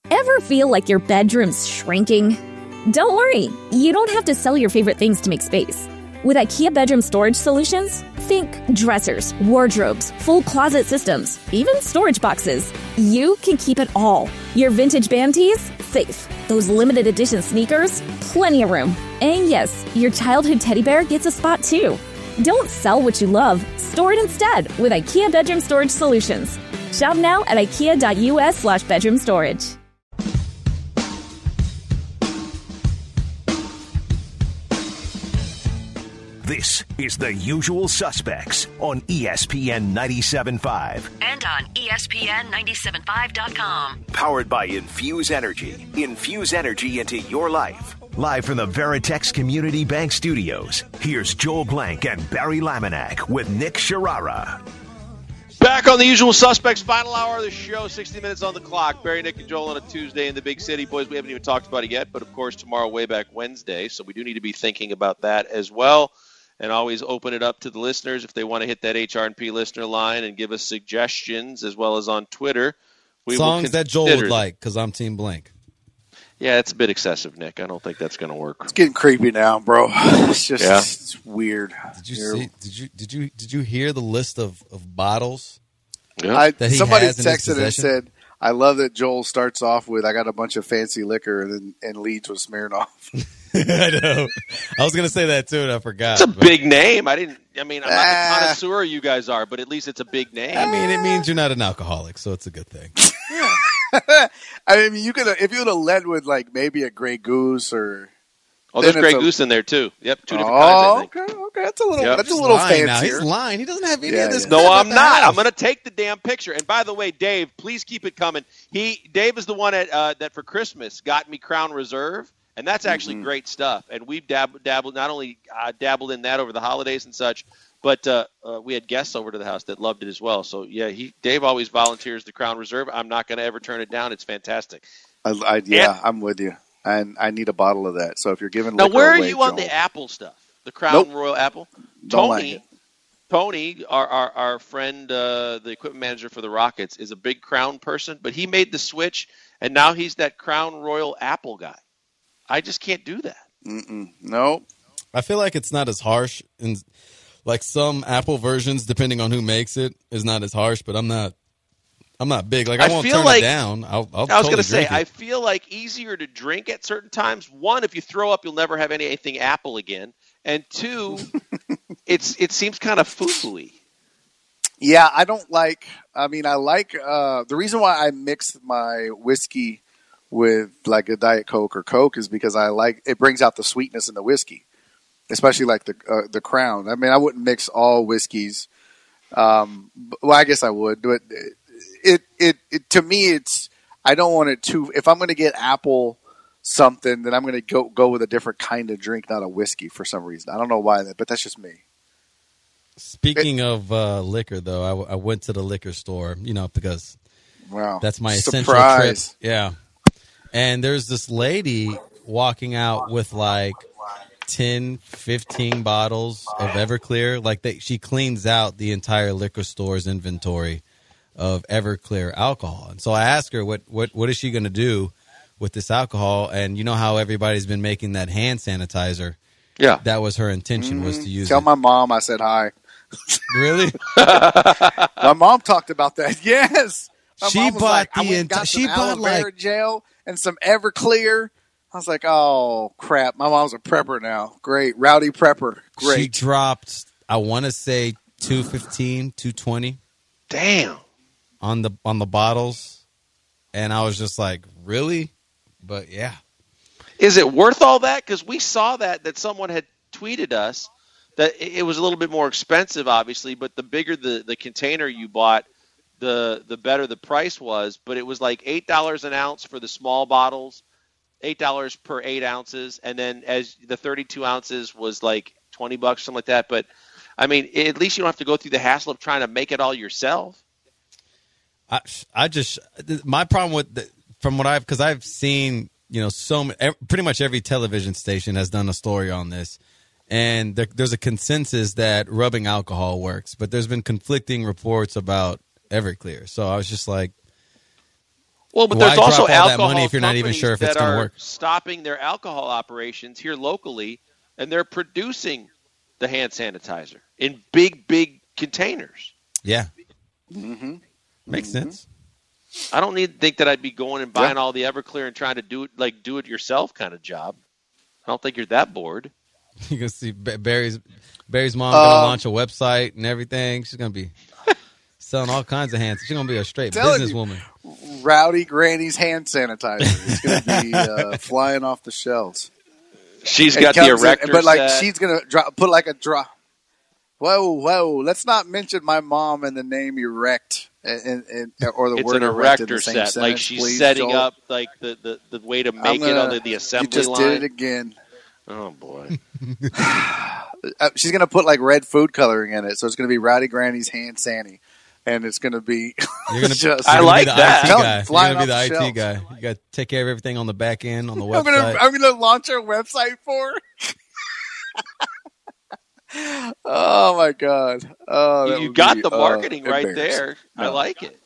Ever feel like your bedroom's shrinking? Don't worry, you don't have to sell your favorite things to make space. With IKEA Bedroom Storage Solutions, think dressers, wardrobes, full closet systems, even storage boxes. You can keep it all. Your vintage band tees? Safe. Those limited edition sneakers? Plenty of room. And yes, your childhood teddy bear gets a spot too. Don't sell what you love. Store it instead with IKEA Bedroom Storage Solutions. Shop now at ikea.us/bedroom storage. This is The Usual Suspects on ESPN 97.5. And on ESPN975.com. Powered by Infuse Energy. Infuse energy into your life. Live from the Veritex Community Bank Studios, here's Joel Blank and Barry Laminack with Nick Sharara. Back on The Usual Suspects, final hour of the show, 60 minutes on the clock. Barry, Nick, and Joel on a Tuesday in the big city. Boys, we haven't even talked about it yet, but of course tomorrow, way back Wednesday, so we do need to be thinking about that as well. And always open it up to the listeners if they want to hit that HR&P listener line and give us suggestions, as well as on Twitter. Songs that Joel would like, because I'm Team Blank. Yeah, it's a bit excessive, Nick. I don't think that's going to work. It's getting creepy now, bro. It's just it's weird. Did you hear the list of bottles? Yeah. Somebody texted and said, "I love that Joel starts off with I got a bunch of fancy liquor and leads with Smirnoff." I know. I was going to say that too, and I forgot. It's a big name. I'm not the connoisseur you guys are, but at least it's a big name. I mean, it means you're not an alcoholic, so it's a good thing. Yeah. I mean, if you would have led with like maybe a Grey Goose or. Oh, there's Grey Goose in there too. Yep, two different kinds. I think. Okay, that's a little fancier. Now. He's lying. He doesn't have any of this. No, I'm not. I'm going to take the damn picture. And by the way, Dave, please keep it coming. Dave is the one that for Christmas got me Crown Reserve. And that's actually great stuff. And we've dabbled not only dabbled in that over the holidays and such, but we had guests over to the house that loved it as well. So, yeah, Dave always volunteers the Crown Reserve. I'm not going to ever turn it down. It's fantastic. I'm with you. And I need a bottle of that. So if you're giving now, liquor where are away, you on Joel, the Apple stuff? The Crown Royal Apple? Don't like it. Tony, our friend, the equipment manager for the Rockets, is a big Crown person, but he made the switch, and now he's that Crown Royal Apple guy. I just can't do that. No. I feel like it's not as harsh. And like some Apple versions, depending on who makes it, is not as harsh, but I'm not big. Like I won't turn it down. I was going to say, I feel like easier to drink at certain times. One, if you throw up, you'll never have anything Apple again. And two, it seems kind of foo-foo-y. Yeah, I don't like. I mean, I like the reason why I mix my whiskey with like a Diet Coke or Coke is because I like it brings out the sweetness in the whiskey, especially like the Crown. I mean, I wouldn't mix all whiskeys. Well, I guess I would, but it to me it's I don't want it too. If I'm going to get Apple something, then I'm going to go with a different kind of drink, not a whiskey for some reason. I don't know why but that's just me. Speaking of liquor, though, I went to the liquor store, because that's my essential trip. Yeah. And there's this lady walking out with like 10, 15 bottles of Everclear. Like she cleans out the entire liquor store's inventory of Everclear alcohol. And so I asked her, what is she going to do with this alcohol? And you know how everybody's been making that hand sanitizer? Yeah. That was her intention, was to use Tell my mom I said hi. Really? My mom talked about that. Yes. She bought like gel and some Everclear. I was like, oh crap! My mom's a prepper now. Great, rowdy prepper. Great. She dropped, I want to say, $215, $220. Damn. On the bottles, and I was just like, really? But yeah. Is it worth all that? Because we saw that someone had tweeted us that it was a little bit more expensive, obviously, but the bigger the container you bought, the better the price was. But it was like $8 an ounce for the small bottles, $8 per 8 ounces, and then as the 32 ounces was like $20, something like that. But I mean, at least you don't have to go through the hassle of trying to make it all yourself. My problem with because I've seen, pretty much every television station has done a story on this. And there's a consensus that rubbing alcohol works, but there's been conflicting reports about Everclear. So I was just like, Well, but there's also alcohol money if you're not even sure if it's going to work. Stopping their alcohol operations here locally, and they're producing the hand sanitizer in big containers. Yeah. Mm-hmm. Makes sense. I don't think that I'd be going and buying all the Everclear and trying to do it yourself kind of job. I don't think you're that bored. You can see Barry's mom going to launch a website and everything. She's going to be selling all kinds of hands. She's going to be a straight businesswoman. Rowdy Granny's hand sanitizer. It's going to be flying off the shelves. She's got the erector but like set. she's going to put like a drop. Whoa! Let's not mention my mom and the name erect or the it's word an erect erector in the same set. sentence, like she's please, setting Joel. up like the way to make it on the assembly line. You just did it again. Oh boy! She's going to put like red food coloring in it, so it's going to be Rowdy Granny's hand sanny, and it's going to be. You're going to. I like that. You're going to be the IT guy. You got to take care of everything on the back end on the website. I'm going to launch a website for her. Oh my God! Oh, you got the marketing right there. No. I like it.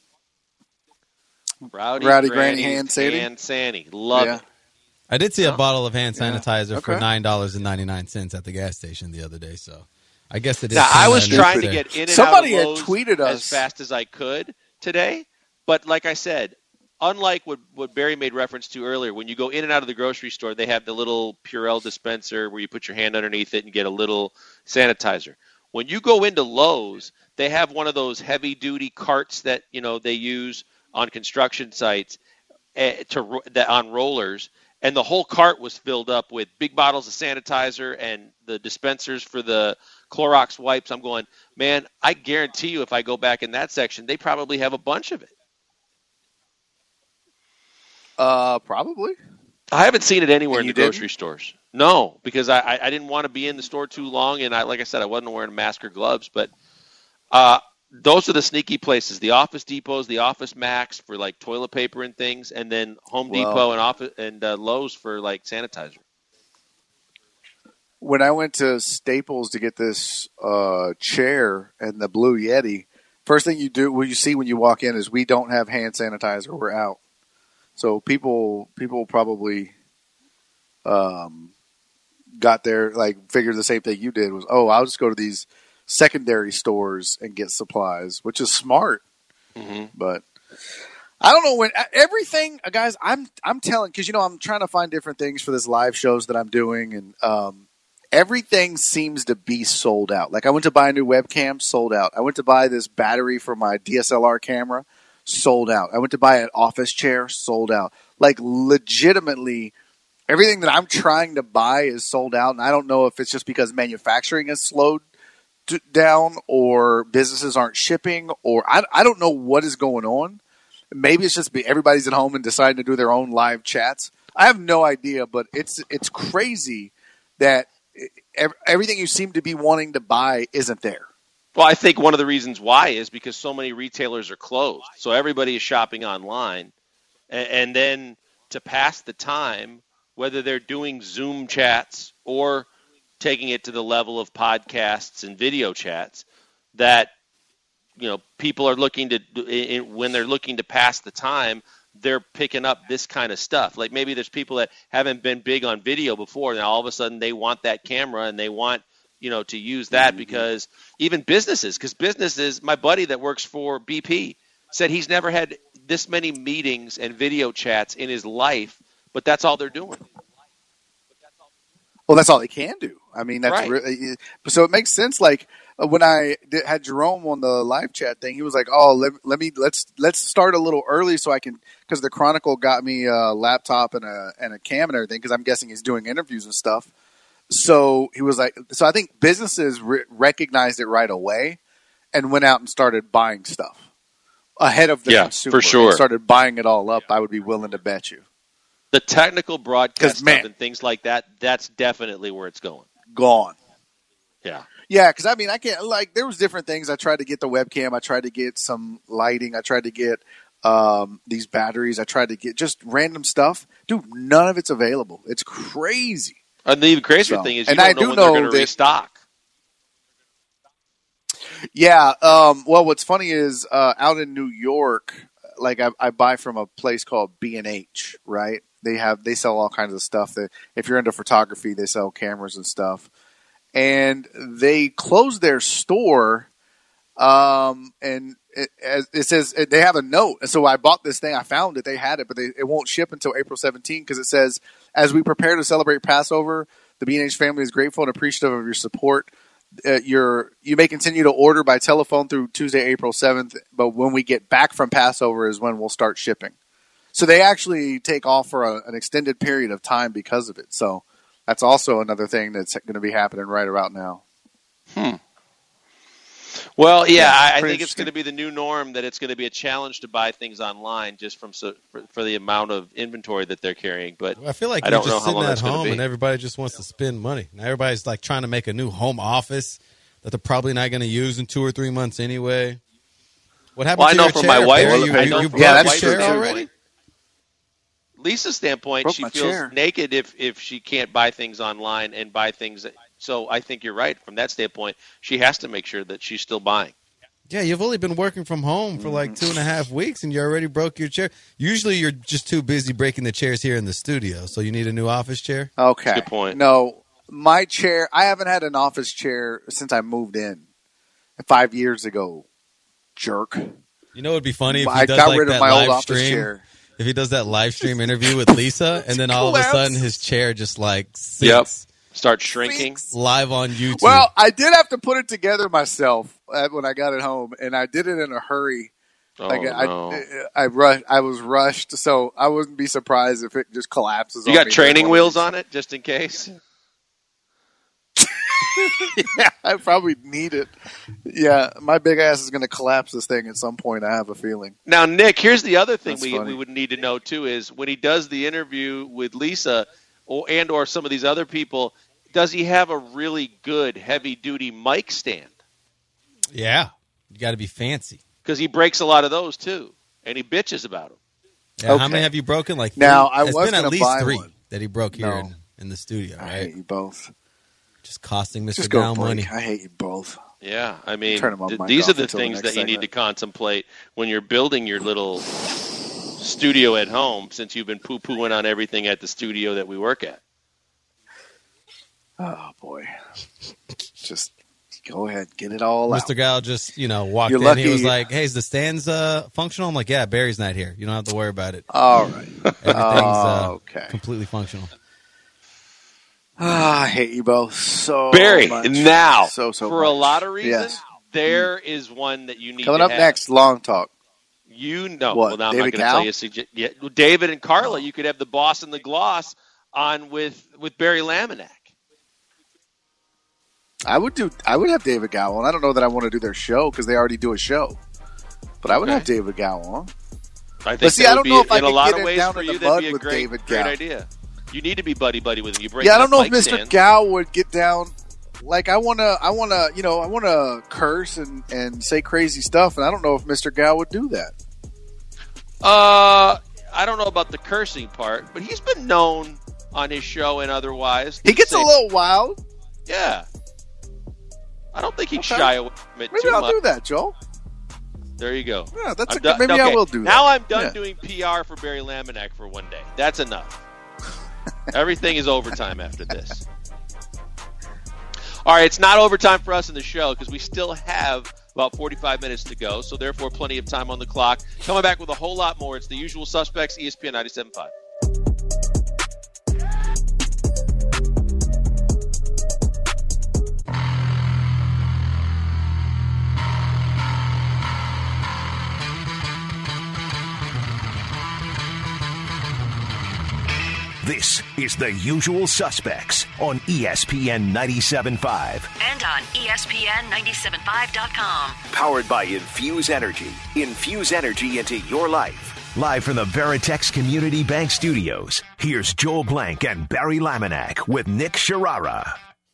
Rowdy Granny hand sanny. Love it. I did see a bottle of hand sanitizer for $9.99 at the gas station the other day. So I guess it is. Now, I was trying to get in and Somebody out of Lowe's had tweeted us as fast as I could today, but like I said, unlike what Barry made reference to earlier, when you go in and out of the grocery store, they have the little Purell dispenser where you put your hand underneath it and get a little sanitizer. When you go into Lowe's, they have one of those heavy-duty carts that they use on construction sites on rollers, and the whole cart was filled up with big bottles of sanitizer and the dispensers for the Clorox wipes. I'm going, man, I guarantee you if I go back in that section, they probably have a bunch of it. Probably. I haven't seen it anywhere in the grocery stores. No, because I didn't want to be in the store too long, and like I said, I wasn't wearing a mask or gloves. But those are the sneaky places: the Office Depots, the Office Max for like toilet paper and things, and then Home Depot and Lowe's for like sanitizer. When I went to Staples to get this chair and the Blue Yeti, first thing you see when you walk in is we don't have hand sanitizer. We're out. So people probably got there, like figured the same thing you did was, I'll just go to these secondary stores and get supplies, which is smart. Mm-hmm. But I don't know when everything, guys. I'm telling because I'm trying to find different things for this live shows that I'm doing, and everything seems to be sold out. Like I went to buy a new webcam, sold out. I went to buy this battery for my DSLR camera. Sold out. I went to buy an office chair, sold out. Like legitimately, everything that I'm trying to buy is sold out. And I don't know if it's just because manufacturing has slowed down or businesses aren't shipping or I don't know what is going on. Maybe it's just everybody's at home and deciding to do their own live chats. I have no idea, but it's crazy that everything you seem to be wanting to buy isn't there. Well, I think one of the reasons why is because so many retailers are closed. So everybody is shopping online. And then to pass the time, whether they're doing Zoom chats or taking it to the level of podcasts and video chats, that people are looking to, when they're looking to pass the time, they're picking up this kind of stuff. Like maybe there's people that haven't been big on video before, and all of a sudden they want that camera and they want to use that because even businesses, my buddy that works for BP said he's never had this many meetings and video chats in his life, but that's all they're doing. Well, that's all they can do. I mean, that's right. Really, so it makes sense. Like when I had Jerome on the live chat thing, he was like, let's start a little early so I can, because the Chronicle got me a laptop and a cam and everything, because I'm guessing he's doing interviews and stuff. So he was like, so I think businesses recognized it right away and went out and started buying stuff ahead of the consumer. For sure. And started buying it all up. I would be willing to bet you. The technical broadcast stuff and things like that, that's definitely where it's going. Gone. Yeah. Yeah, because I mean, I can't, like, there was different things. I tried to get the webcam. I tried to get some lighting. I tried to get these batteries. I tried to get just random stuff. Dude, none of it's available. It's crazy. And the even crazier thing is you don't know when they're going to restock. Yeah. Well, what's funny is out in New York, like I buy from a place called B&H, right? They sell all kinds of stuff. That if you're into photography, they sell cameras and stuff. And they closed their store, and it says they have a note. And so I bought this thing. I found it. They had it, but it won't ship until April 17 because it says, as we prepare to celebrate Passover, the B&H family is grateful and appreciative of your support. You may continue to order by telephone through Tuesday, April 7th, but when we get back from Passover is when we'll start shipping. So they actually take off for an extended period of time because of it. So that's also another thing that's going to be happening right about now. Well, yeah, I think it's going to be the new norm that it's going to be a challenge to buy things online just for the amount of inventory that they're carrying. But I feel like I you're don't know just how sitting long at that's going to home be. and everybody just wants to spend money. Now everybody's like trying to make a new home office that they're probably not going to use in 2 or 3 months anyway. What happened to I know your from chair? my wife. You brought your chair true, already? Lisa's standpoint, she feels naked if she can't buy things online and buy things. So I think you're right. From that standpoint, she has to make sure that she's still buying. Yeah, you've only been working from home for like 2.5 weeks, and you already broke your chair. Usually you're just too busy breaking the chairs here in the studio, so you need a new office chair? Okay. That's a good point. No, my chair, I haven't had an office chair since I moved in 5 years ago, jerk. You know what would be funny if I he does got like rid of that my old live office stream? chair. If he does that live stream interview with Lisa, and then all of a sudden his chair just like sinks. Start shrinking. Live on YouTube. Well, I did have to put it together myself when I got it home, and I did it in a hurry. Oh, no. I was rushed, so I wouldn't be surprised if it just collapses. You got training wheels on it, just in case? Yeah, I probably need it. Yeah, my big ass is going to collapse this thing at some point, I have a feeling. Now, Nick, here's the other thing we would need to know, too, is when he does the interview with Lisa or some of these other people, does he have a really good heavy-duty mic stand? Yeah, you got to be fancy. Because he breaks a lot of those, too, and he bitches about them. Yeah, okay. How many have you broken? Like 3? Now, I it's was been at least buy 3 one. that he broke here in the studio, right? I hate you both. Just costing Mr. Down money. I hate you both. Yeah, I mean, these are the things that you need to contemplate when you're building your little studio at home, since you've been poo-pooing on everything at the studio that we work at. Oh, boy. Just go ahead. Get it all out. Mr. Gal just, walked in. He was like, hey, is the stands functional? I'm like, yeah, Barry's not here. You don't have to worry about it. All right. Everything's completely functional. I hate you both so Barry, much. now, so for much. a lot of reasons, there is one that you need Coming to up have. next, Long Talk. What? David Well, now I'm not going to tell you. Yeah, David and Carla, you could have the boss and the gloss on with Barry Laminack. I would have David Gow on. I don't know that I want to do their show because they already do a show. But I would have David Gow on. I think I don't know if I in a could lot get of ways down for in you, the mud that'd be a with David great Gow. idea. You need to be buddy with him. I don't know if Mr. Gow would get down. Like I wanna curse and say crazy stuff, and I don't know if Mr. Gow would do that. I don't know about the cursing part, but he's been known on his show and otherwise. He gets a little wild. Yeah. I don't think he'd shy away from it Maybe too I'll much. do that, Joel. There you go. Yeah, maybe I will do that. Now I'm done doing PR for Barry Laminack for one day. That's enough. Everything is overtime after this. All right, it's not overtime for us in the show because we still have about 45 minutes to go, so therefore plenty of time on the clock. Coming back with a whole lot more. It's the usual suspects, ESPN 97.5. This is The Usual Suspects on ESPN 97.5. And on ESPN975.com. Powered by Infuse Energy. Infuse energy into your life. Live from the Veritex Community Bank Studios, here's Joel Blank and Barry Laminack with Nick Sharara.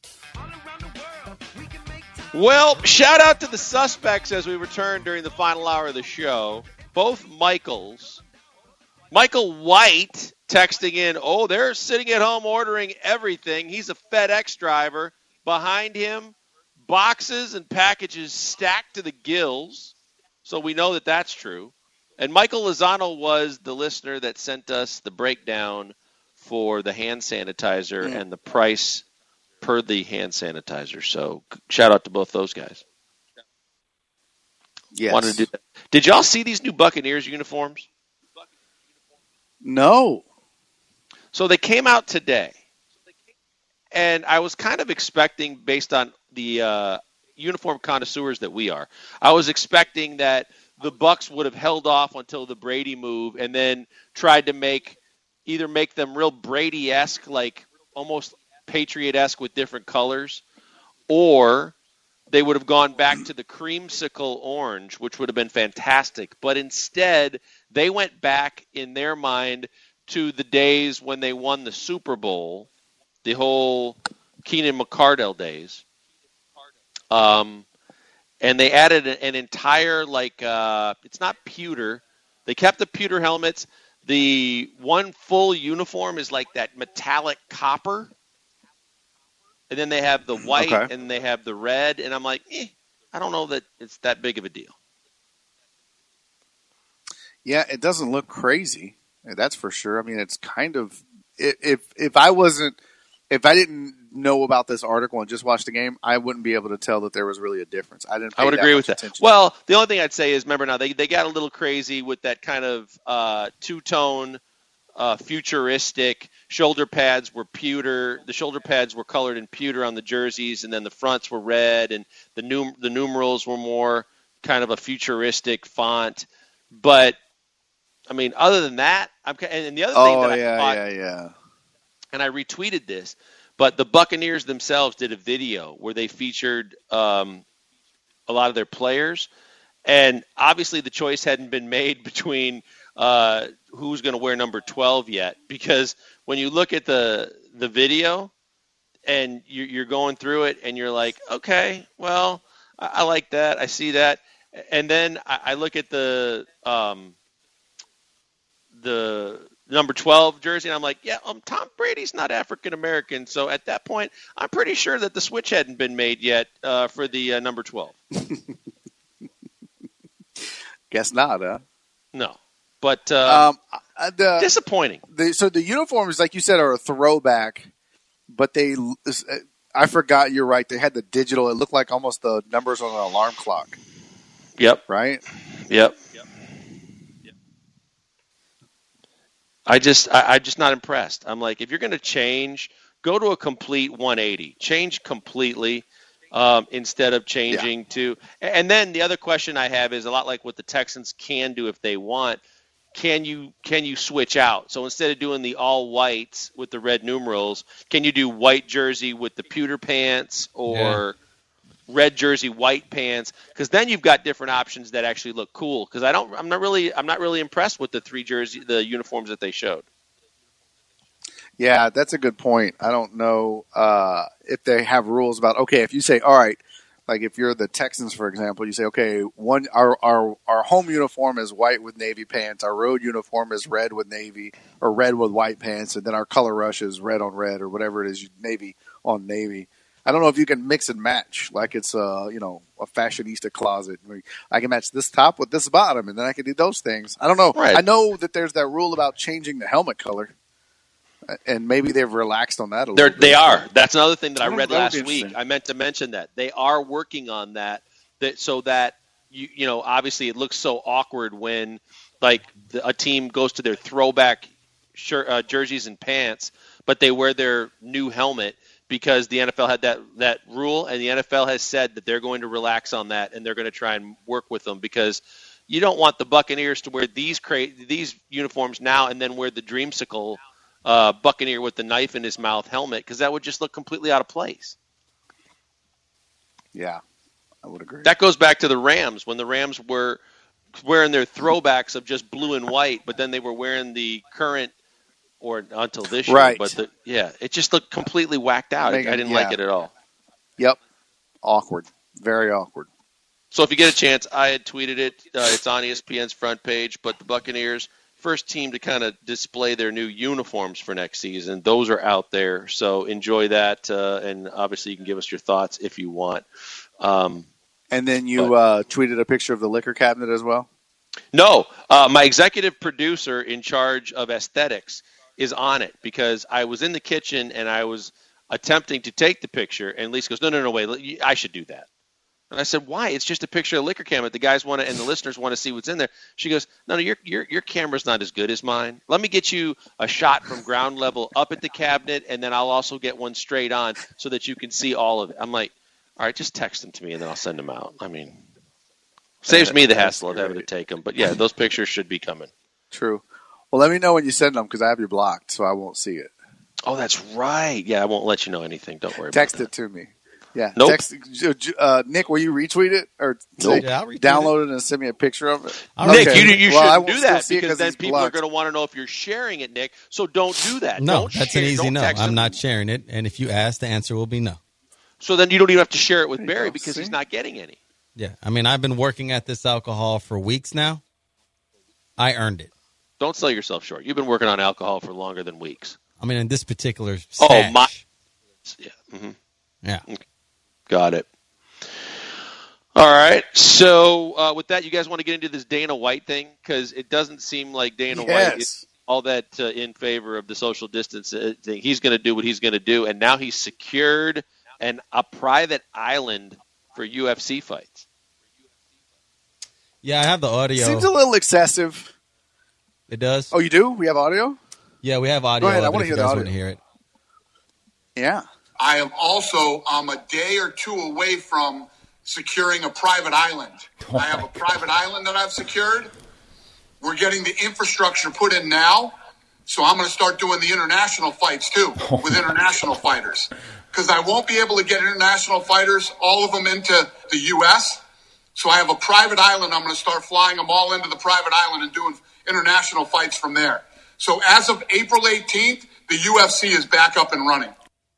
Well, shout out to the suspects as we return during the final hour of the show. Both Michaels. Michael White texting in, they're sitting at home ordering everything. He's a FedEx driver. Behind him, boxes and packages stacked to the gills. So we know that that's true. And Michael Lozano was the listener that sent us the breakdown for the hand sanitizer and the price per the hand sanitizer. So shout out to both those guys. Yes. Wanted to do that. Did y'all see these new Buccaneers uniforms? No. So they came out today. And I was kind of expecting, based on the uniform connoisseurs that we are, I was expecting that the Bucs would have held off until the Brady move and then tried to either make them real Brady-esque, like almost Patriot-esque with different colors, or they would have gone back to the creamsicle orange, which would have been fantastic. But instead, they went back in their mind to the days when they won the Super Bowl, the whole Keenan McCardell days. And they added an entire, it's not pewter. They kept the pewter helmets. The one full uniform is like that metallic copper. And then they have the white and they have the red. And I'm like, I don't know that it's that big of a deal. Yeah, it doesn't look crazy. That's for sure. I mean, it's kind of, if I didn't know about this article and just watched the game, I wouldn't be able to tell that there was really a difference. I would agree with that. Well, the only thing I'd say is, remember now, they got a little crazy with that kind of two-tone, futuristic. Shoulder pads were pewter. The shoulder pads were colored in pewter on the jerseys, and then the fronts were red, and the numerals were more kind of a futuristic font. But, I mean, other than that, and the other thing that I thought, and I retweeted this, but the Buccaneers themselves did a video where they featured a lot of their players, and obviously the choice hadn't been made between who's going to wear number 12 yet, because when you look at the video and you're going through it and you're like, okay, well, I like that, I see that, and then I look at the number 12 jersey, and I'm like, yeah, Tom Brady's not African-American, so at that point, I'm pretty sure that the switch hadn't been made yet for the number 12. Guess not, huh? No. But disappointing. So the uniforms, like you said, are a throwback, but I forgot, you're right, they had the digital, it looked like almost the numbers on an alarm clock. Yep. Right? Yep. I'm just not impressed. I'm like, if you're going to change, go to a complete 180. Change completely instead of changing to. And then the other question I have is a lot like what the Texans can do if they want. Can you switch out? So instead of doing the all whites with the red numerals, can you do white jersey with the pewter pants or red jersey, white pants? Because then you've got different options that actually look cool. Because I'm not really impressed with the uniforms that they showed. Yeah, that's a good point. I don't know if they have rules about, okay, if you say, all right, like if you're the Texans, for example, you say, okay, our home uniform is white with navy pants, our road uniform is red with navy or red with white pants, and then our color rush is red on red or whatever it is, navy on navy. I don't know if you can mix and match like it's a fashionista closet. I can match this top with this bottom, and then I can do those things. I don't know. Right. I know that there's that rule about changing the helmet color, and maybe they've relaxed on that a little bit. They are. That's another thing that I read last week. I meant to mention that. They are working on that so that, you know, obviously it looks so awkward when, like, a team goes to their throwback jerseys and pants, but they wear their new helmet. Because the NFL had that rule, and the NFL has said that they're going to relax on that, and they're going to try and work with them, because you don't want the Buccaneers to wear these uniforms now and then wear the dreamsicle Buccaneer with the knife in his mouth helmet, because that would just look completely out of place. Yeah, I would agree. That goes back to the Rams, when the Rams were wearing their throwbacks of just blue and white, but then they were wearing the current, or until this year, right. But it just looked completely whacked out. I didn't like it at all. Yep, awkward, very awkward. So if you get a chance, I had tweeted it. It's on ESPN's front page. But the Buccaneers, first team to kind of display their new uniforms for next season. Those are out there, so enjoy that. And obviously, you can give us your thoughts if you want. And then you tweeted a picture of the liquor cabinet as well? No, my executive producer in charge of aesthetics is on it because I was in the kitchen and I was attempting to take the picture, and Lisa goes, no, wait, I should do that. And I said, why? It's just a picture of liquor cabinet. The guys want to, and the listeners want to see what's in there. She goes, no, your camera's not as good as mine. Let me get you a shot from ground level up at the cabinet, and then I'll also get one straight on so that you can see all of it. I'm like, all right, just text them to me, and then I'll send them out. I mean, saves me the hassle of having to take them. But, yeah, those pictures should be coming. True. Well, let me know when you send them because I have you blocked, so I won't see it. Oh, that's right. Yeah, I won't let you know anything. Don't worry Text about it to me. Yeah. Nope. Nick, will you retweet it or nope. download it and send me a picture of it? Nick, you shouldn't do that because then people are going to want to know if you're sharing it, Nick. So don't do that. No, that's an easy no. I'm not sharing it. And if you ask, the answer will be no. So then you don't even have to share it with Barry because he's not getting any. Yeah. I mean, I've been working at this alcohol for weeks now. I earned it. Don't sell yourself short. You've been working on alcohol for longer than weeks. I mean, in this particular stash. Oh, my. Yeah. Mm-hmm. Yeah. Okay. Got it. All right. So with that, you guys want to get into this Dana White thing? Because it doesn't seem like Dana White is all that in favor of the social distance thing. He's going to do what he's going to do. And now he's secured a private island for UFC fights. Yeah, I have the audio. Seems a little excessive. It does? Oh, you do? We have audio? Yeah, we have audio. Go ahead. I want to hear the audio. Want to hear it. Yeah. I am also a day or two away from securing a private island. I have a private island that I've secured. We're getting the infrastructure put in now. So I'm going to start doing the international fights too with international fighters. Because I won't be able to get international fighters, all of them into the U.S. So I have a private island. I'm going to start flying them all into the private island and doing international fights from there. So as of April 18th, the UFC is back up and running.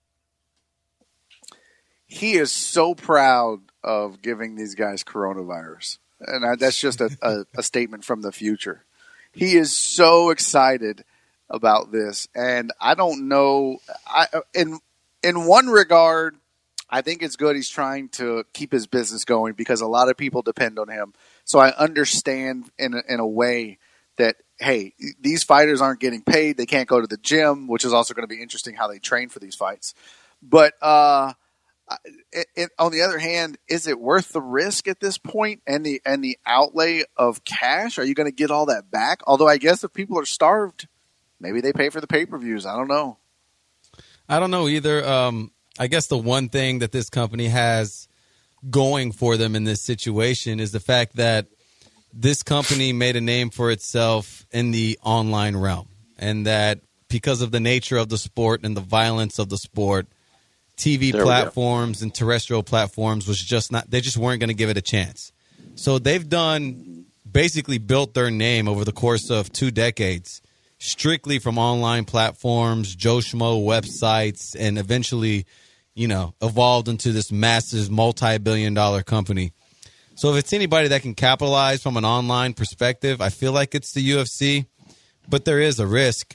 He is so proud of giving these guys coronavirus. And that's just a statement from the future. He is so excited about this. And I don't know. In one regard, I think it's good he's trying to keep his business going because a lot of people depend on him. So I understand in a way that, hey, these fighters aren't getting paid. They can't go to the gym, which is also going to be interesting how they train for these fights. But on the other hand, is it worth the risk at this point and the outlay of cash? Are you going to get all that back? Although I guess if people are starved, maybe they pay for the pay-per-views. I don't know. I don't know either. I guess the one thing that this company has going for them in this situation is the fact that this company made a name for itself in the online realm, and that because of the nature of the sport and the violence of the sport, TV platforms and terrestrial platforms was just not, they just weren't going to give it a chance. So they've basically built their name over the course of 2 decades, strictly from online platforms, Joe Schmo websites, and eventually, evolved into this massive multi-billion-dollar company. So if it's anybody that can capitalize from an online perspective, I feel like it's the UFC, but there is a risk.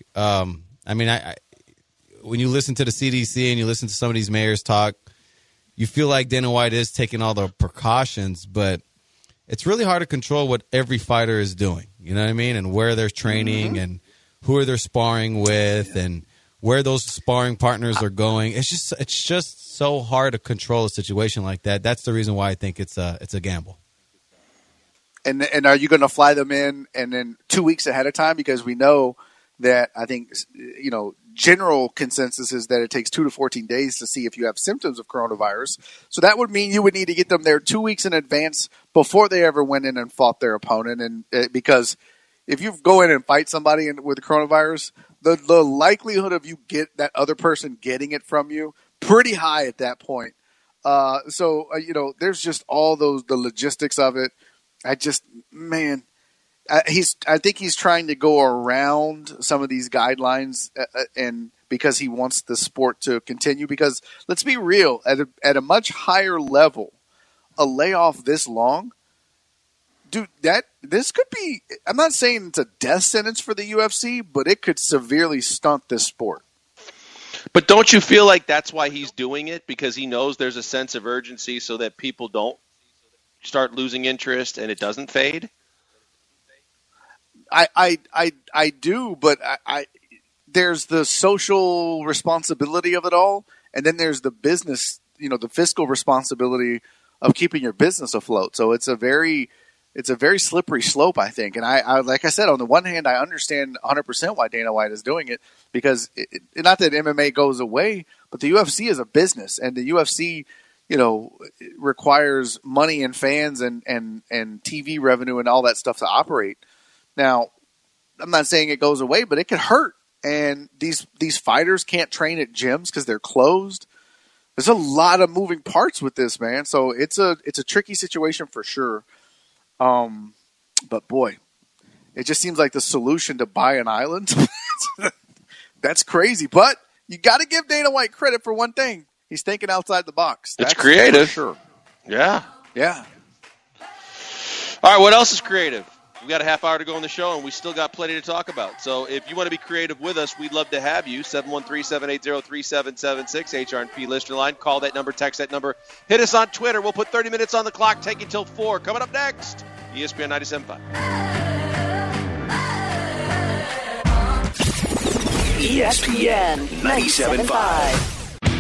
When you listen to the CDC and you listen to some of these mayors talk, you feel like Dana White is taking all the precautions, but it's really hard to control what every fighter is doing. You know what I mean? And where they're training and who are they sparring with and where those sparring partners are going. It's just so hard to control a situation like that. That's the reason why I think it's a gamble. And are you going to fly them in and then 2 weeks ahead of time? Because we know that I think, general consensus is that it takes 2 to 14 days to see if you have symptoms of coronavirus. So that would mean you would need to get them there 2 weeks in advance before they ever went in and fought their opponent. And because if you go in and fight somebody with the coronavirus, the likelihood of you get that other person getting it from you pretty high at that point. There's just all the logistics of it. I think he's trying to go around some of these guidelines, and because he wants the sport to continue. Because let's be real, at a much higher level, a layoff this long, dude, this could be. I'm not saying it's a death sentence for the UFC, but it could severely stunt this sport. But don't you feel like that's why he's doing it? Because he knows there's a sense of urgency so that people don't start losing interest and it doesn't fade? I do, but there's the social responsibility of it all, and then there's the business, the fiscal responsibility of keeping your business afloat. So it's a very slippery slope, I think. And I like I said, on the one hand, I understand 100% why Dana White is doing it, because not that MMA goes away, but the UFC is a business, and the UFC, requires money and fans and TV revenue and all that stuff to operate. Now, I'm not saying it goes away, but it could hurt. And these fighters can't train at gyms because they're closed. There's a lot of moving parts with this, man. So it's a tricky situation for sure. But boy, it just seems like the solution to buy an island. That's crazy. But you got to give Dana White credit for one thing. He's thinking outside the box. It's creative. Sure. Yeah. Yeah. All right, what else is creative? We've got a half hour to go on the show, and we still got plenty to talk about. So if you want to be creative with us, we'd love to have you. 713-780-3776, HR&P listener line. Call that number, text that number. Hit us on Twitter. We'll put 30 minutes on the clock, take you till 4. Coming up next, ESPN 97.5. ESPN 97.5.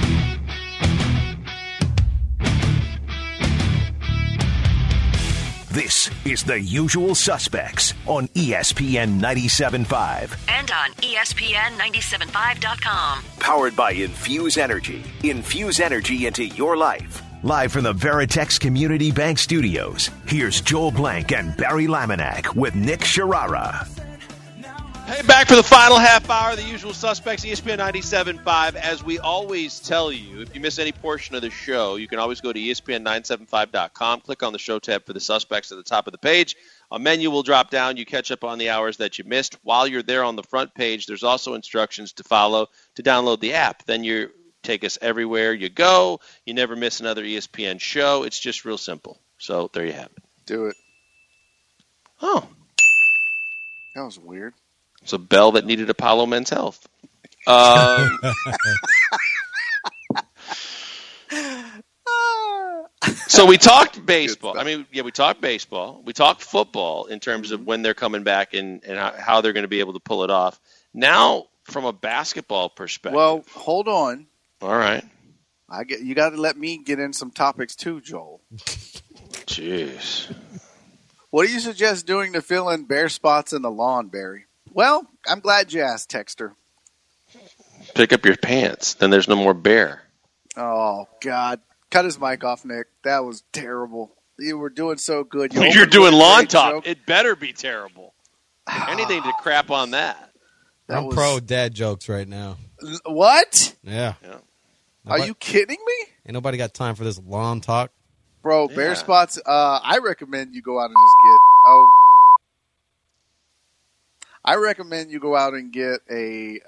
This is The Usual Suspects on ESPN 97.5. And on ESPN975.com. Powered by Infuse Energy. Infuse energy into your life. Live from the Veritex Community Bank Studios, here's Joel Blank and Barry Laminack with Nick Sharara. Hey, back for the final half hour of The Usual Suspects, ESPN 97.5. As we always tell you, if you miss any portion of the show, you can always go to ESPN975.com, click on the show tab for the suspects at the top of the page. A menu will drop down. You catch up on the hours that you missed. While you're there on the front page, there's also instructions to follow to download the app. Then you take us everywhere you go. You never miss another ESPN show. It's just real simple. So there you have it. Do it. Oh. That was weird. It's a bell that needed Apollo Men's Health. So we talked baseball. We talked baseball. We talked football in terms of when they're coming back and how they're going to be able to pull it off. Now, from a basketball perspective. Well, hold on. All right. You got to let me get in some topics too, Joel. Jeez. What do you suggest doing to fill in bare spots in the lawn, Barry? Well, I'm glad you asked, Texter. Pick up your pants. Then there's no more bear. Oh, God. Cut his mic off, Nick. That was terrible. You were doing so good. You're doing lawn talk. Joke. It better be terrible. Anything to crap on that. I'm pro dad jokes right now. What? Yeah. Are you kidding me? Ain't nobody got time for this lawn talk. Bro, bare spots, I recommend you go out and just get... I recommend you go out and get a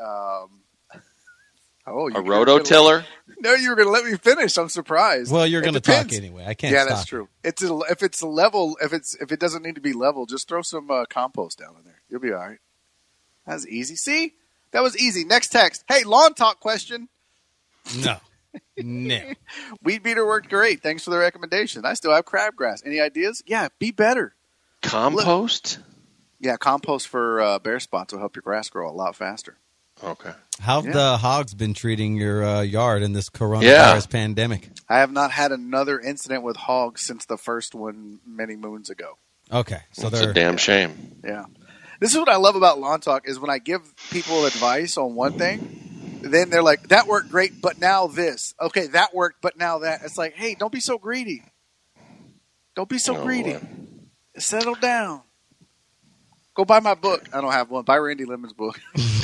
rototiller. No, you were going to let me finish. I'm surprised. Well, you're going to talk anyway. I can't. Yeah, that's true. If it's level, if it doesn't need to be level, just throw some compost down in there. You'll be all right. That's easy. See, that was easy. Next text. Hey, lawn talk question. No. Weed beater worked great. Thanks for the recommendation. I still have crabgrass. Any ideas? Yeah, be better. Compost. Yeah, compost for bare spots will help your grass grow a lot faster. Okay. How have the hogs been treating your yard in this coronavirus pandemic? I have not had another incident with hogs since the first one many moons ago. Okay. So that's a damn shame. Yeah. This is what I love about Lawn Talk is when I give people advice on one thing, then they're like, that worked great, but now this. Okay, that worked, but now that. It's like, hey, don't be so greedy. Don't be so greedy. Settle down. Go buy my book. I don't have one. Buy Randy Lemon's book.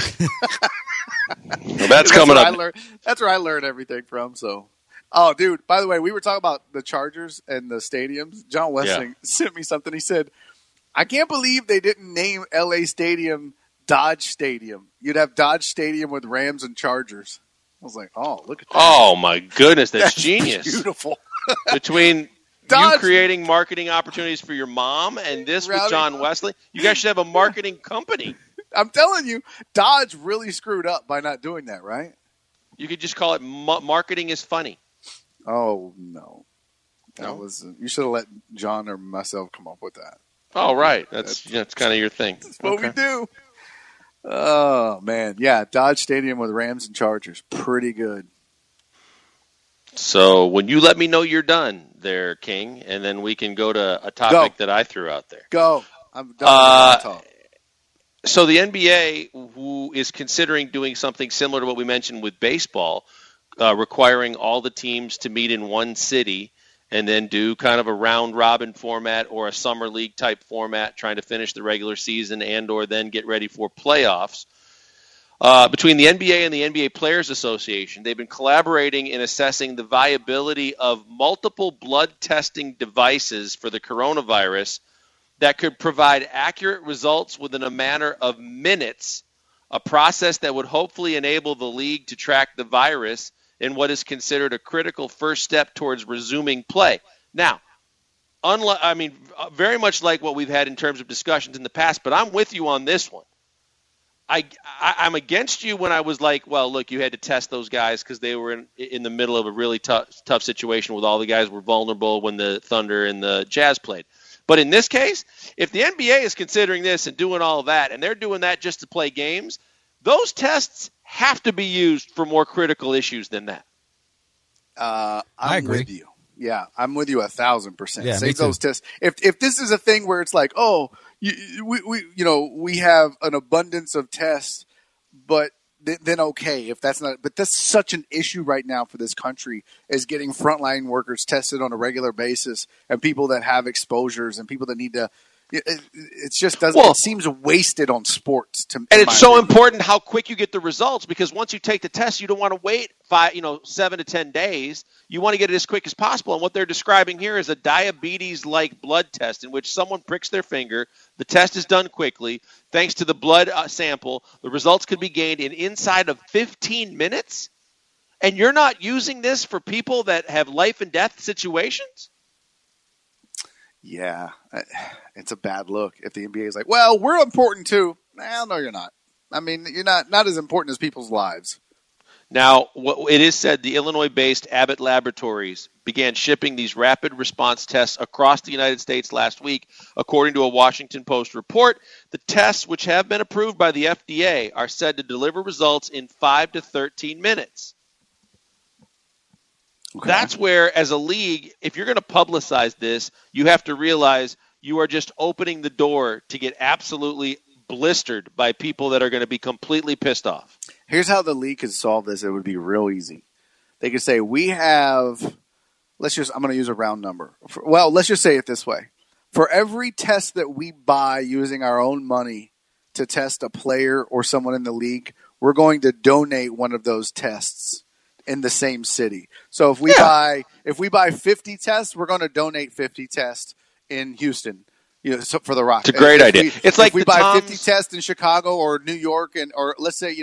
Well, that's coming up. That's where I learned everything from. So, oh, dude. By the way, we were talking about the Chargers and the stadiums. John Wessling sent me something. He said, "I can't believe they didn't name L.A. Stadium Dodge Stadium. You'd have Dodge Stadium with Rams and Chargers." I was like, "Oh, look at that! Oh my goodness, that's genius! Beautiful." Between you creating marketing opportunities for your mom and this with John Wessling, you guys should have a marketing company. I'm telling you, Dodge really screwed up by not doing that, right? You could just call it marketing is funny. Oh, no. That was you should have let John or myself come up with that. Oh, right. That's kind of your thing. That's what we do. Oh, man. Yeah, Dodge Stadium with Rams and Chargers. Pretty good. So when you let me know you're done there, King, and then we can go to a topic that I threw out there. Go. I'm done. Talk. So the NBA, who is considering doing something similar to what we mentioned with baseball, requiring all the teams to meet in one city and then do kind of a round-robin format or a summer league type format, trying to finish the regular season and or then get ready for playoffs. Between the NBA and the NBA Players Association, they've been collaborating in assessing the viability of multiple blood testing devices for the coronavirus that could provide accurate results within a matter of minutes, a process that would hopefully enable the league to track the virus in what is considered a critical first step towards resuming play. Now, very much like what we've had in terms of discussions in the past, but I'm with you on this one. I'm against you when I was like, well, look, you had to test those guys because they were in the middle of a really tough situation with all the guys were vulnerable when the Thunder and the Jazz played. But in this case, if the NBA is considering this and doing all of that, and they're doing that just to play games, those tests have to be used for more critical issues than that. I agree with you. Yeah, I'm with you 1,000%. Yeah, save those tests. If this is a thing where it's like, oh, we have an abundance of tests, but then okay, if that's not. But that's such an issue right now for this country is getting frontline workers tested on a regular basis, and people that have exposures and people that need to. It just doesn't. It seems wasted on sports. And it's so important how quick you get the results, because once you take the test, you don't want to wait 7 to 10 days. You want to get it as quick as possible. And what they're describing here is a diabetes-like blood test in which someone pricks their finger. The test is done quickly. Thanks to the blood sample, the results could be gained inside of 15 minutes. And you're not using this for people that have life and death situations? Yeah, it's a bad look if the NBA is like, well, we're important too. No, you're not. I mean, you're not as important as people's lives. Now, it is said the Illinois-based Abbott Laboratories began shipping these rapid response tests across the United States last week, according to a Washington Post report. The tests, which have been approved by the FDA, are said to deliver results in 5 to 13 minutes. Okay. That's where, as a league, if you're going to publicize this, you have to realize you are just opening the door to get absolutely blistered by people that are going to be completely pissed off. Here's how the league could solve this. It would be real easy. They could say, I'm going to use a round number. Let's just say it this way. For every test that we buy using our own money to test a player or someone in the league, we're going to donate one of those tests in the same city. So if we buy 50 tests, we're going to donate 50 tests in Houston. For the Rock. It's a great idea. It's like if we buy 50 tests in Chicago or New York, or let's say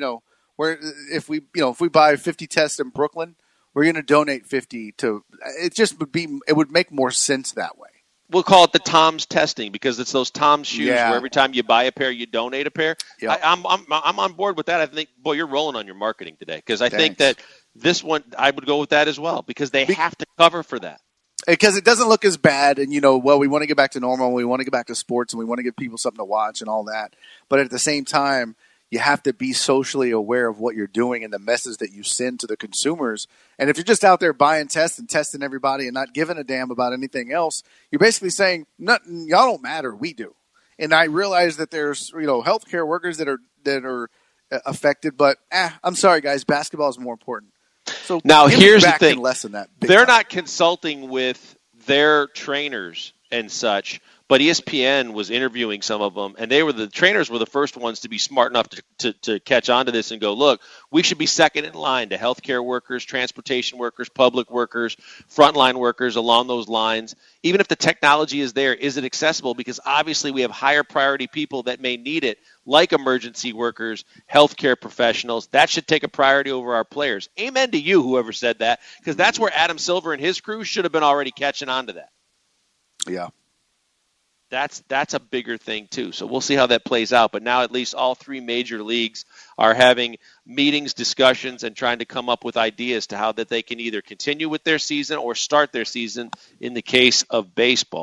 if we buy 50 tests in Brooklyn, we're going to donate 50 to. It would make more sense that way. We'll call it the Tom's testing, because it's those Tom's shoes where every time you buy a pair, you donate a pair. Yep. I'm on board with that. I think, boy, you're rolling on your marketing today, because I think that this one I would go with that as well, because they have to cover for that. Because it doesn't look as bad, and we want to get back to normal, we want to get back to sports, and we want to give people something to watch and all that. But at the same time, you have to be socially aware of what you're doing and the message that you send to the consumers. And if you're just out there buying tests and testing everybody and not giving a damn about anything else, you're basically saying, y'all don't matter, we do. And I realize that there's healthcare workers that are affected, but I'm sorry, guys, basketball is more important. So now here's the thing. They're not consulting with their trainers and such, but ESPN was interviewing some of them, and the trainers were the first ones to be smart enough to catch on to this and go, look, we should be second in line to healthcare workers, transportation workers, public workers, frontline workers along those lines. Even if the technology is there, is it accessible? Because obviously we have higher priority people that may need it, like emergency workers, healthcare professionals. That should take a priority over our players. Amen to you, whoever said that, because that's where Adam Silver and his crew should have been already catching on to that. Yeah. That's a bigger thing too. So we'll see how that plays out. But now at least all three major leagues are having meetings, discussions, and trying to come up with ideas to how that they can either continue with their season or start their season in the case of baseball.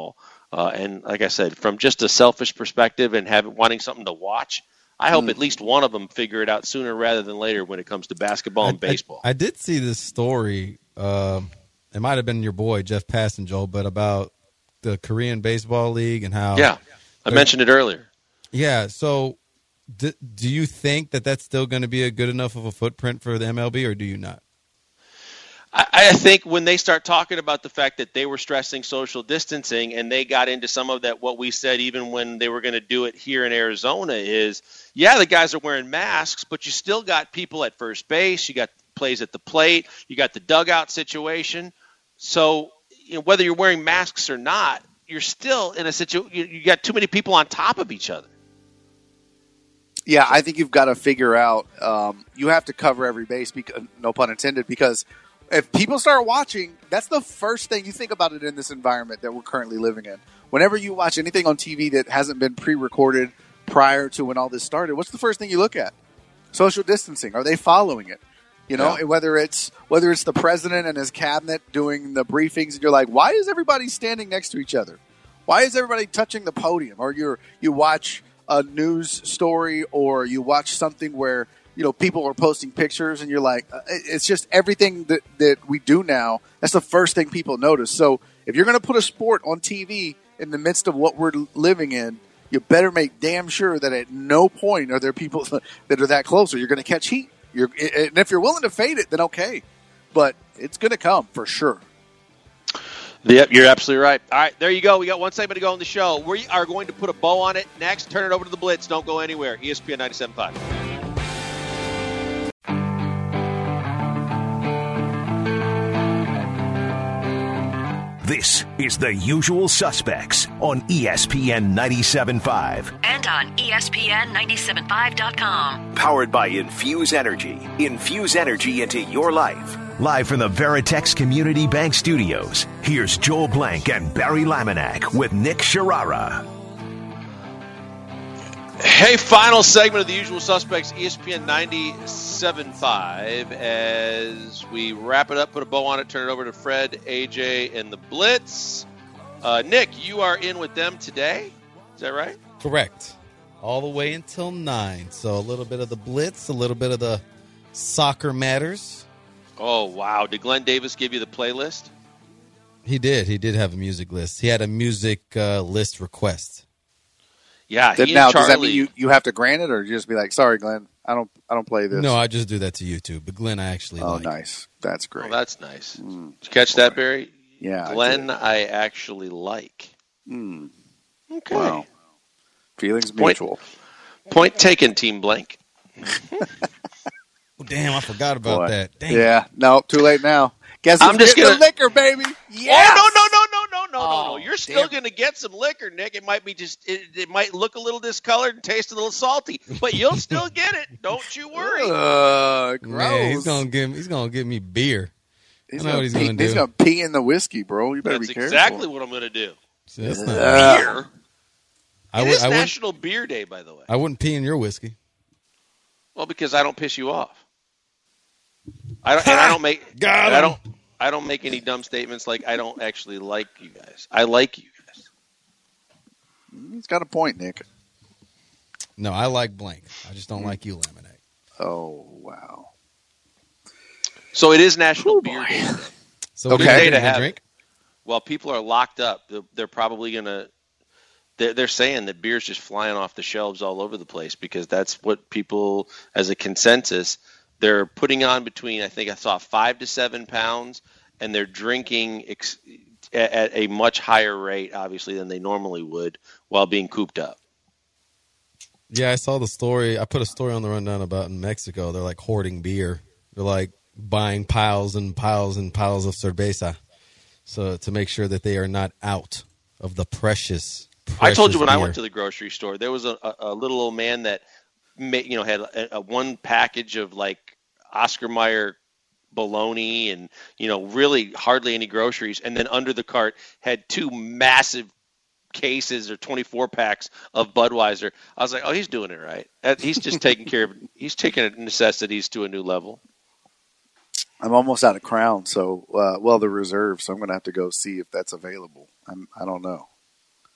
And like I said, from just a selfish perspective and wanting something to watch, I hope at least one of them figure it out sooner rather than later when it comes to basketball and baseball. I did see this story. It might have been your boy, Jeff Passanjoe, but about the Korean Baseball League and how... Yeah, I mentioned it earlier. Yeah, so do you think that that's still going to be a good enough of a footprint for the MLB, or do you not? I think when they start talking about the fact that they were stressing social distancing and they got into some of that, what we said even when they were going to do it here in Arizona is, the guys are wearing masks, but you still got people at first base, you got plays at the plate, you got the dugout situation. So whether you're wearing masks or not, you're still in a situation, you got too many people on top of each other. Yeah, I think you've got to figure out, you have to cover every base, no pun intended, because if people start watching, that's the first thing you think about it in this environment that we're currently living in. Whenever you watch anything on TV that hasn't been pre-recorded prior to when all this started, what's the first thing you look at? Social distancing. Are they following it? Whether it's the president and his cabinet doing the briefings, and you're like, why is everybody standing next to each other? Why is everybody touching the podium? Or you watch a news story, or you watch something where people are posting pictures, and you're like, it's just everything that we do now. That's the first thing people notice. So if you're going to put a sport on TV in the midst of what we're living in, you better make damn sure that at no point are there people that are that close, or you're going to catch heat. And if you're willing to fade it, then okay. But it's going to come for sure. Yep, you're absolutely right. All right, there you go. We got one segment to go on the show. We are going to put a bow on it next. Turn it over to the Blitz. Don't go anywhere. ESPN 97.5. This is The Usual Suspects on ESPN 97.5. And on ESPN975.com. Powered by Infuse Energy. Infuse energy into your life. Live from the Veritex Community Bank Studios, here's Joel Blank and Barry Laminack with Nick Sharara. Hey, final segment of The Usual Suspects, ESPN 97.5. As we wrap it up, put a bow on it, turn it over to Fred, AJ, and the Blitz. Nick, you are in with them today. Is that right? Correct. All the way until 9. So a little bit of the Blitz, a little bit of the Soccer Matters. Oh, wow. Did Glenn Davis give you the playlist? He did. He did have a music list. He had a music list request. Yeah. Now, does that mean you have to grant it, or you just be like, sorry, Glenn, I don't play this? No, I just do that to YouTube. But Glenn, I actually like. Oh, nice. That's great. Oh, that's nice. Did you catch that, Barry? Yeah. Glenn, I actually like. Okay. Wow. Feelings mutual. Point taken, Team Blank. Oh, damn, I forgot about that. Damn. Yeah. No, too late now. Guess I'm just getting the liquor, baby. Yes! Oh, no. You're still going to get some liquor, Nick. It might be it might look a little discolored and taste a little salty, but you'll still get it. Don't you worry. Gross. Man, he's gonna give me beer. He's going to pee in the whiskey, bro. You better be careful. That's exactly what I'm going to do. See, that's not beer. It is National Beer Day, by the way. I wouldn't pee in your whiskey. Well, because I don't piss you off. I don't make any dumb statements like I don't actually like you guys. I like you guys. He's got a point, Nick. No, I like Blank. I just don't like you, Laminack. Oh, wow. So it is National Beer Day. So what day to have drink? Well, people are locked up. They're probably going to they're saying that beer's just flying off the shelves all over the place because that's what people, as a consensus, they're putting on between, I think I saw 5 to 7 pounds, and they're drinking at a much higher rate, obviously, than they normally would while being cooped up. Yeah, I saw the story. I put a story on the rundown about in Mexico. They're like hoarding beer. They're like buying piles and piles and piles of cerveza, so to make sure that they are not out of the precious I told you when beer. I went to the grocery store, there was a little old man that had a one package of like Oscar Mayer bologna and really hardly any groceries, and then under the cart had 2 massive cases or 24 packs of Budweiser. I was like, oh, he's doing it right. He's just taking care of – he's taking necessities to a new level. I'm almost out of Crown, so the reserve, so I'm going to have to go see if that's available. I don't know.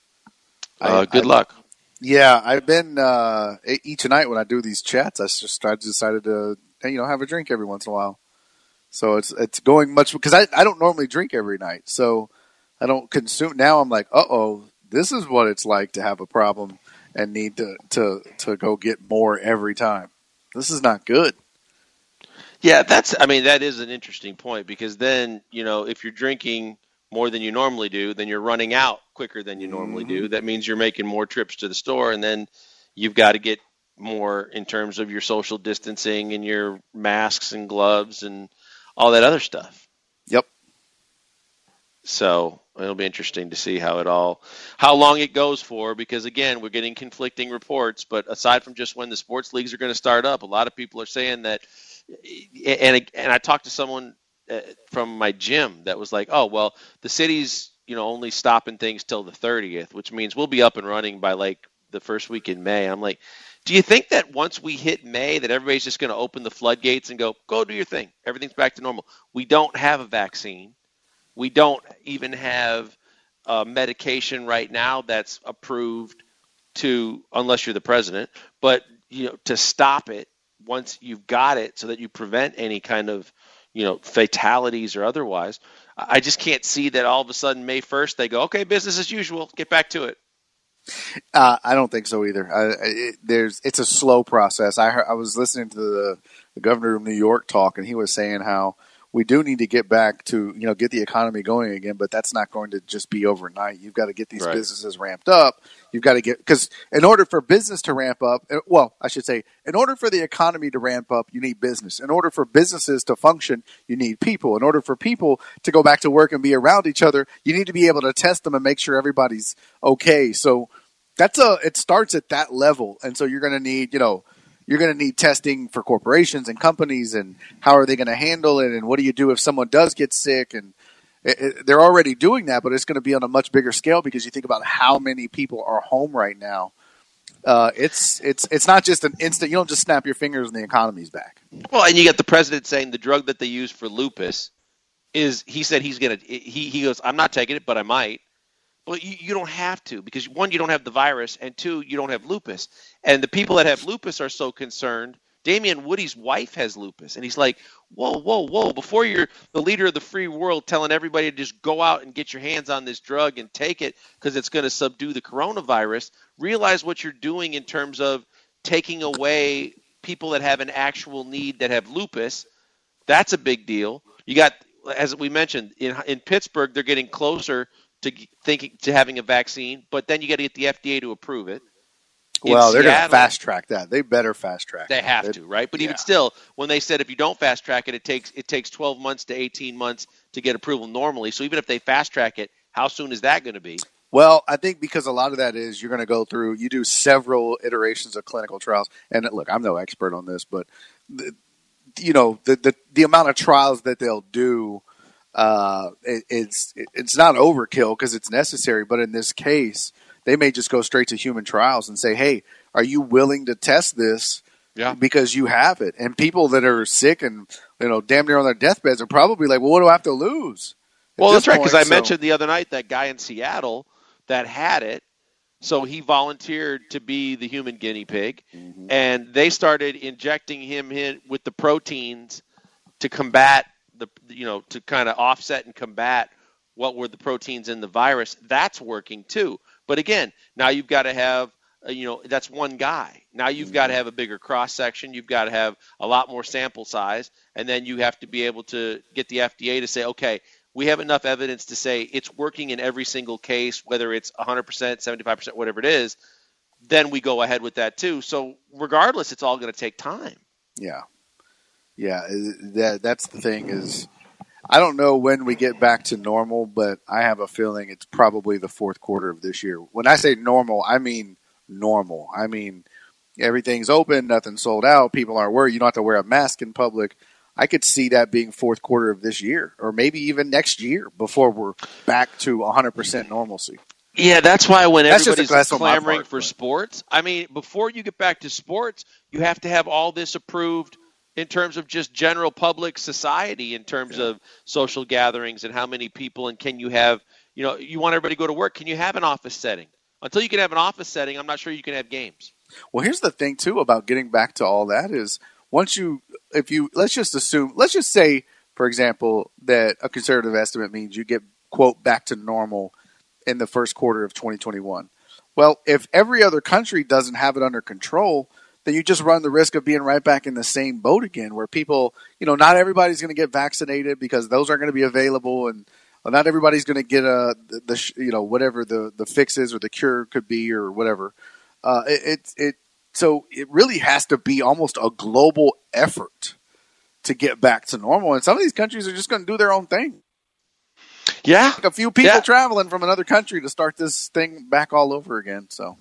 Good luck. Yeah, I've been each night when I do these chats, I decided to have a drink every once in a while. So it's going much because I don't normally drink every night, so I don't consume. Now I'm like, this is what it's like to have a problem and need to go get more every time. This is not good. Yeah, that is an interesting point because then, if you're drinking more than you normally do, then you're running out quicker than you normally do. That means you're making more trips to the store, and then you've got to get more in terms of your social distancing and your masks and gloves and all that other stuff. Yep. So it'll be interesting to see how long it goes for, because again, we're getting conflicting reports, but aside from just when the sports leagues are going to start up, a lot of people are saying that, and I talked to someone from my gym that was like, oh, well, the city's, only stopping things till the 30th, which means we'll be up and running by like the first week in May. I'm like, do you think that once we hit May that everybody's just going to open the floodgates and go do your thing? Everything's back to normal. We don't have a vaccine. We don't even have medication right now that's approved unless you're the president, but to stop it once you've got it so that you prevent any kind of, fatalities or otherwise. I just can't see that all of a sudden May 1st they go, okay, business as usual, get back to it. I don't think so either. It's a slow process. I was listening to the governor of New York talk, and he was saying how we do need to get back to, get the economy going again, but that's not going to just be overnight. You've got to get these businesses ramped up. You've got to because in order for business to ramp up, in order for the economy to ramp up, you need business. In order for businesses to function, you need people. In order for people to go back to work and be around each other, you need to be able to test them and make sure everybody's okay. So it starts at that level. And so you're going to need, testing for corporations and companies, and how are they going to handle it, and what do you do if someone does get sick? And they're already doing that, but it's going to be on a much bigger scale because you think about how many people are home right now. It's not just an instant. You don't just snap your fingers and the economy's back. Well, and you got the president saying the drug that they use for lupus he said he goes, I'm not taking it, but I might. Well, you don't have to, because one, you don't have the virus, and two, you don't have lupus. And the people that have lupus are so concerned. Damian Woody's wife has lupus, and he's like, whoa, before you're the leader of the free world telling everybody to just go out and get your hands on this drug and take it because it's going to subdue the coronavirus, realize what you're doing in terms of taking away people that have an actual need that have lupus. That's a big deal. You got, as we mentioned, in Pittsburgh, they're getting closer to having a vaccine, but then you got to get the FDA to approve it. Well, they're going to fast track that. They better fast track. They have to, right? But even still, when they said if you don't fast track it, it takes 12 months to 18 months to get approval normally. So even if they fast track it, how soon is that going to be? Well, I think because a lot of that is you're going to go through. You do several iterations of clinical trials, and look, I'm no expert on this, but the amount of trials that they'll do. It's not overkill because it's necessary, but in this case, they may just go straight to human trials and say, "Hey, are you willing to test this? Because you have it." And people that are sick and damn near on their deathbeds are probably like, "Well, what do I have to lose?" Well, that's right, because I mentioned the other night that guy in Seattle that had it, so he volunteered to be the human guinea pig, and they started injecting him in with the proteins to combat. To kind of offset and combat what were the proteins in the virus. That's working too. But again, now you've got to have, that's one guy. Now you've got to have a bigger cross section. You've got to have a lot more sample size. And then you have to be able to get the FDA to say, okay, we have enough evidence to say it's working in every single case, whether it's 100%, 75%, whatever it is, then we go ahead with that too. So regardless, it's all going to take time. Yeah. Yeah, that's the thing is, I don't know when we get back to normal, but I have a feeling it's probably the fourth quarter of this year. When I say normal, I mean normal. I mean everything's open, nothing's sold out, people aren't worried, you don't have to wear a mask in public. I could see that being fourth quarter of this year, or maybe even next year before we're back to 100% normalcy. Yeah, that's why when everybody's clamoring for sports, I mean, before you get back to sports, you have to have all this approved in terms of just general public society, in terms of social gatherings and how many people, and can you have, you want everybody to go to work. Can you have an office setting? until you can have an office setting, I'm not sure you can have games. Well, here's the thing too about getting back to all that is let's just say, for example, that a conservative estimate means you get, quote, back to normal in the first quarter of 2021. Well, if every other country doesn't have it under control, then you just run the risk of being right back in the same boat again, where people, not everybody's going to get vaccinated because those aren't going to be available, and not everybody's going to get whatever the fix is or the cure could be or whatever. So it really has to be almost a global effort to get back to normal, and some of these countries are just going to do their own thing. Yeah, like a few people traveling from another country to start this thing back all over again. So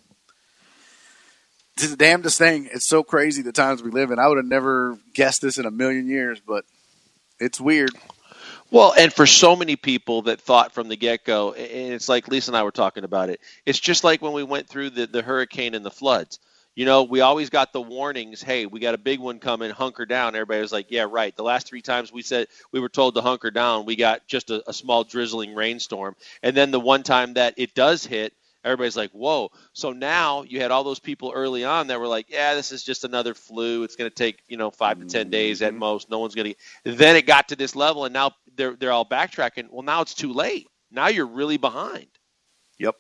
it's the damnedest thing. It's so crazy the times we live in. I would have never guessed this in a million years, but it's weird. Well, and for so many people that thought from the get-go, and it's like Lisa and I were talking about it, it's just like when we went through the hurricane and the floods. We always got the warnings, hey, we got a big one coming, hunker down. Everybody was like, yeah, right. The last 3 times we were told to hunker down, we got just a small drizzling rainstorm. And then the one time that it does hit, everybody's like, whoa. So now you had all those people early on that were like, yeah, this is just another flu. It's going to take, 5 to 10 days at most. No one's going to. Then it got to this level, and now they're all backtracking. Well, now it's too late. Now you're really behind. Yep.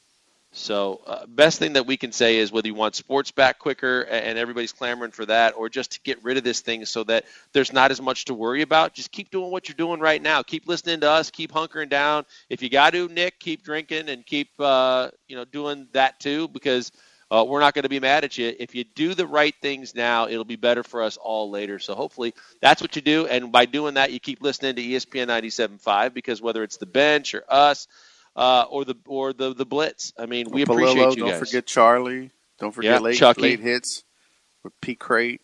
So best thing that we can say is whether you want sports back quicker and everybody's clamoring for that, or just to get rid of this thing so that there's not as much to worry about, just keep doing what you're doing right now. Keep listening to us. Keep hunkering down. If you got to, Nick, keep drinking and keep doing that too, because we're not going to be mad at you. If you do the right things now, it'll be better for us all later. So hopefully that's what you do, and by doing that, you keep listening to ESPN 97.5, because whether it's the bench or us, or the Blitz. I mean, we appreciate you guys. Don't forget Charlie. Don't forget late hits with Pete Crate.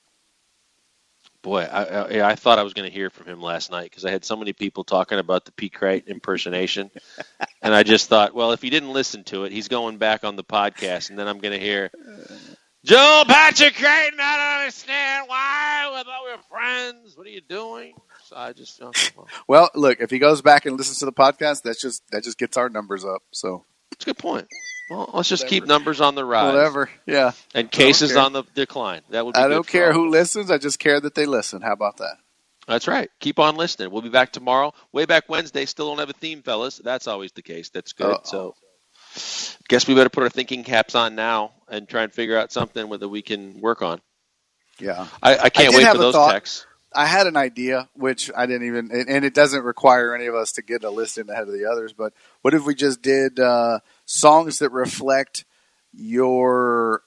Boy, I thought I was going to hear from him last night because I had so many people talking about the Pete Crate impersonation. And I just thought, well, if he didn't listen to it, he's going back on the podcast, and then I'm going to hear, Joel Patrick Creighton, I don't understand why with all your friends. What are you doing? So I just well, look, if he goes back and listens to the podcast, that just gets our numbers up. So that's a good point. Well, let's just keep numbers on the rise. Whatever, yeah. And cases on the decline. That would be I don't care who listens. I just care that they listen. How about that? That's right. Keep on listening. We'll be back tomorrow. Way Back Wednesday. Still don't have a theme, fellas. That's always the case. That's good. So guess we better put our thinking caps on now and try and figure out something that we can work on. Yeah. I can't wait for those texts. I had an idea, which I didn't even, and it doesn't require any of us to get a list in ahead of the others, but what if we just did songs that reflect your,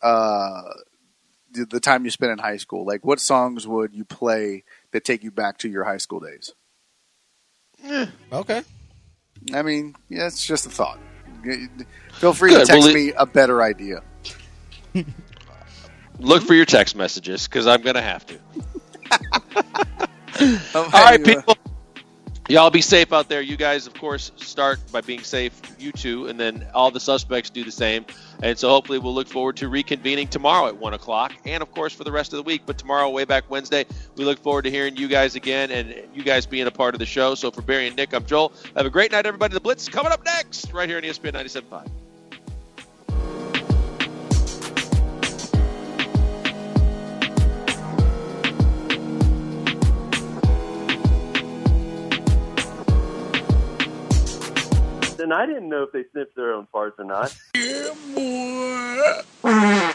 the time you spent in high school? Like, what songs would you play that take you back to your high school days? Okay. I mean, yeah, it's just a thought. Feel free to text me a better idea. Look for your text messages, because I'm going to have to. All right, people. Y'all be safe out there. You guys, of course, start by being safe. You too. And then all the suspects do the same. And so hopefully we'll look forward to reconvening tomorrow at 1 o'clock. And, of course, for the rest of the week. But tomorrow, Way Back Wednesday, we look forward to hearing you guys again and you guys being a part of the show. So for Barry and Nick, I'm Joel. Have a great night, everybody. The Blitz is coming up next right here on ESPN 97.5. And I didn't know if they sniffed their own farts or not. Yeah, boy.